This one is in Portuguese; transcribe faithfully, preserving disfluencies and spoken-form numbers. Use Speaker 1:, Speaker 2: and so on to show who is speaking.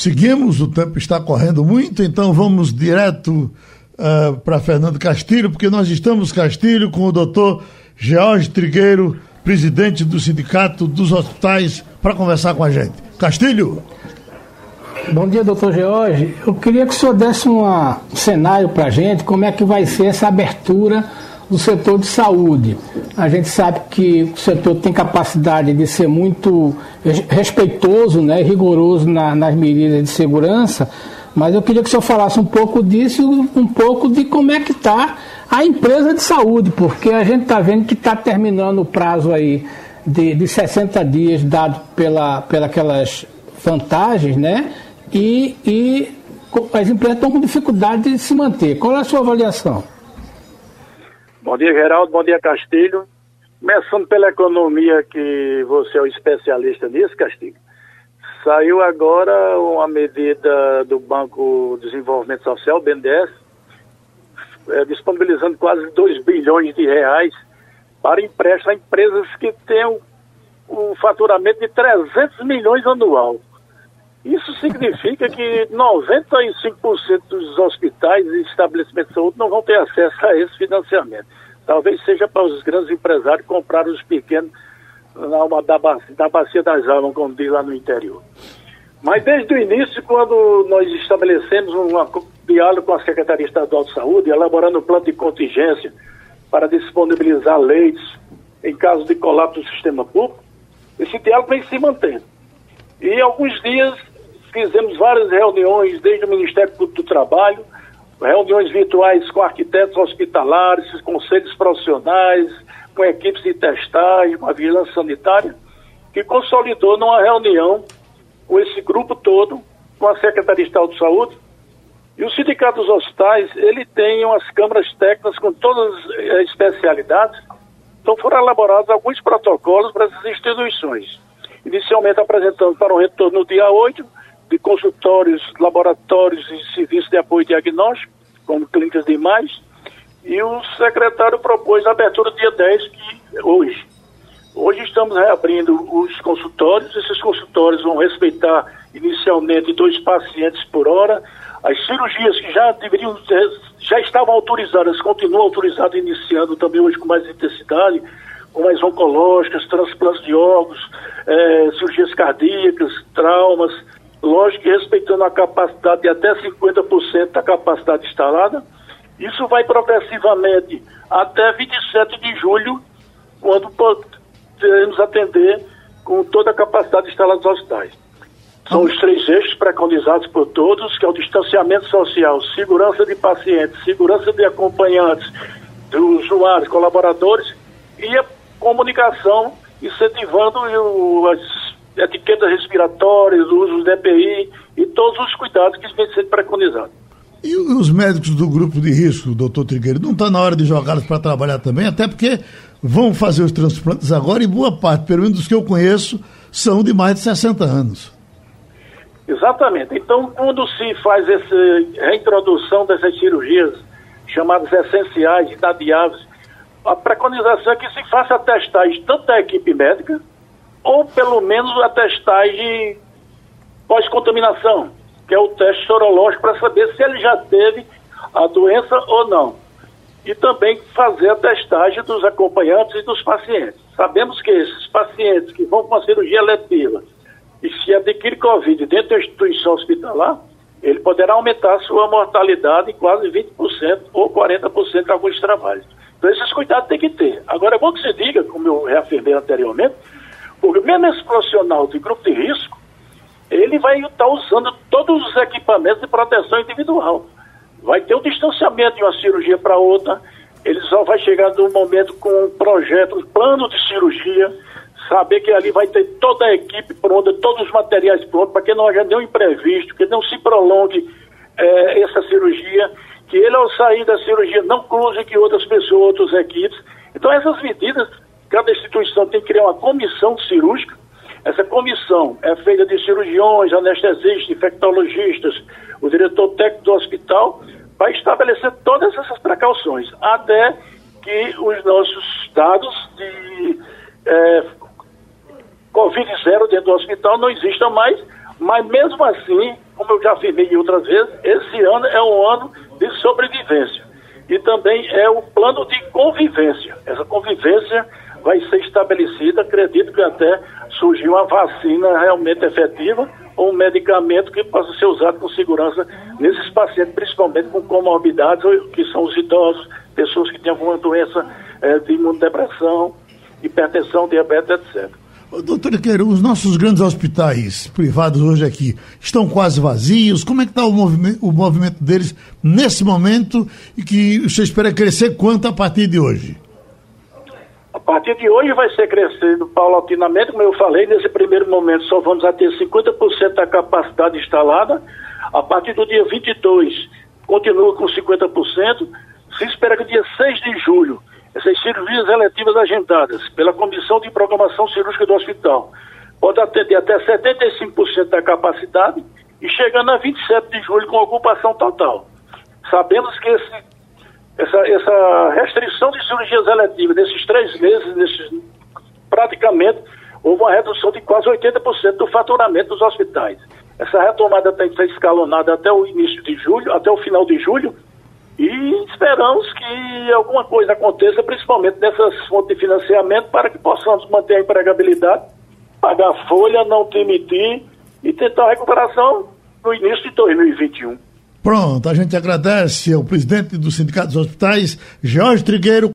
Speaker 1: Seguimos, o tempo está correndo muito, então vamos direto uh, para Fernando Castilho, porque nós estamos, Castilho, com o doutor George Trigueiro, presidente do Sindicato dos Hospitais, para conversar com a gente. Castilho.
Speaker 2: Bom dia, doutor George. Eu queria que o senhor desse uma, um cenário para a gente, como é que vai ser essa abertura do setor de saúde. A gente sabe que o setor tem capacidade de ser muito respeitoso, né, rigoroso na, nas medidas de segurança, mas eu queria que o senhor falasse um pouco disso e um pouco de como é que está a empresa de saúde, porque a gente está vendo que está terminando o prazo aí de, de sessenta dias dado pela, pela aquelas vantagens, né, e, e as empresas estão com dificuldade de se manter. Qual é a sua avaliação?
Speaker 3: Bom dia, Geraldo. Bom dia, Castilho. Começando pela economia, que você é o especialista nisso, Castilho. Saiu agora uma medida do Banco de Desenvolvimento Social, B N D E S, é, disponibilizando quase dois bilhões de reais para empréstimo a empresas que tenham um faturamento de trezentos milhões anual. Isso significa que noventa e cinco por cento dos hospitais e estabelecimentos de saúde não vão ter acesso a esse financiamento. Talvez seja para os grandes empresários comprar os pequenos na uma, da, bacia, da bacia das almas, como diz lá no interior. Mas desde o início, quando nós estabelecemos um diálogo com a Secretaria Estadual de Saúde, elaborando um plano de contingência para disponibilizar leitos em caso de colapso do sistema público, esse diálogo vem se mantendo. E em alguns dias fizemos várias reuniões, desde o Ministério Público do Trabalho, reuniões virtuais com arquitetos hospitalares, conselhos profissionais, com equipes de testagem, com a vigilância sanitária, que consolidou numa reunião com esse grupo todo, com a Secretaria Estadual de Saúde. E o Sindicato dos Hospitais, ele tem umas câmaras técnicas com todas as especialidades, então foram elaborados alguns protocolos para essas instituições. Inicialmente apresentando para o retorno no dia oito, de consultórios, laboratórios e serviços de apoio diagnóstico, como clínicas de imagens, e o secretário propôs a abertura dia dez, que hoje. Hoje estamos reabrindo os consultórios. Esses consultórios vão respeitar inicialmente dois pacientes por hora. As cirurgias que já deveriam ter, já estavam autorizadas, continuam autorizadas, iniciando também hoje com mais intensidade, como as oncológicas, transplantes de órgãos, é, cirurgias cardíacas, traumas, lógico que respeitando a capacidade de até cinquenta por cento da capacidade instalada. Isso vai progressivamente até vinte e sete de julho, quando poderemos atender com toda a capacidade instalada dos hospitais. São os três eixos preconizados por todos, que é o distanciamento social, segurança de pacientes, segurança de acompanhantes, dos usuários, colaboradores, e a comunicação, incentivando o, as etiquetas respiratórias, o uso do D P I e todos os cuidados que vêm sendo preconizados.
Speaker 1: E os médicos do grupo de risco, doutor Trigueiro, não está na hora de jogá-los para trabalhar também? Até porque vão fazer os transplantes agora e boa parte, pelo menos dos que eu conheço, são de mais de sessenta anos.
Speaker 3: Exatamente. Então, quando se faz essa reintrodução dessas cirurgias chamadas essenciais, inadiáveis, a preconização é que se faça a testagem tanto da equipe médica, ou pelo menos a testagem pós-contaminação, que é o teste sorológico para saber se ele já teve a doença ou não. E também fazer a testagem dos acompanhantes e dos pacientes. Sabemos que esses pacientes que vão com a cirurgia letiva e se adquire Covid dentro da instituição hospitalar, ele poderá aumentar a sua mortalidade em quase vinte por cento ou quarenta por cento em alguns trabalhos. Então esses cuidados tem que ter. Agora é bom que se diga, como eu reafirmei anteriormente, porque mesmo esse profissional de grupo de risco, ele vai estar usando todos os equipamentos de proteção individual. Vai ter um distanciamento de uma cirurgia para outra, ele só vai chegar num momento com um projeto, um plano de cirurgia, saber que ali vai ter toda a equipe pronta, todos os materiais prontos, para que não haja nenhum imprevisto, que não se prolongue é, essa cirurgia, que ele ao sair da cirurgia não cruze que outras pessoas, outras equipes. Então essas medidas, cada instituição tem que criar uma comissão cirúrgica. Essa comissão é feita de cirurgiões, anestesistas, infectologistas, o diretor técnico do hospital, para estabelecer todas essas precauções, até que os nossos dados de é, Covid zero dentro do hospital não existam mais, mas mesmo assim, já afirmei outras vezes, esse ano é um ano de sobrevivência. E também é um plano de convivência. Essa convivência vai ser estabelecida, acredito que até surgir uma vacina realmente efetiva ou um medicamento que possa ser usado com segurança nesses pacientes, principalmente com comorbidades, que são os idosos, pessoas que têm alguma doença é, de imunodepressão, hipertensão, diabetes, etcétera.
Speaker 1: Doutor Trigueiro, os nossos grandes hospitais privados hoje aqui estão quase vazios. Como é que está o movimento, o movimento deles nesse momento e que você espera crescer quanto a partir de hoje?
Speaker 3: A partir de hoje vai ser crescendo paulatinamente, como eu falei, nesse primeiro momento só vamos a ter cinquenta por cento da capacidade instalada. A partir do dia vinte e dois continua com cinquenta por cento. Se espera que dia seis de julho essas cirurgias eletivas agendadas pela Comissão de Programação Cirúrgica do Hospital pode atender até setenta e cinco por cento da capacidade e chegando a vinte e sete de julho com ocupação total. Sabemos que esse, essa, essa restrição de cirurgias eletivas nesses três meses, nesses, praticamente, houve uma redução de quase oitenta por cento do faturamento dos hospitais. Essa retomada tem que ser escalonada até o início de julho, até o final de julho, e esperamos que alguma coisa aconteça, principalmente nessas fontes de financiamento, para que possamos manter a empregabilidade, pagar a folha, não demitir e tentar a recuperação no início de dois mil e vinte e um.
Speaker 1: Pronto, a gente agradece ao presidente do Sindicato dos Hospitais, Jorge Trigueiro.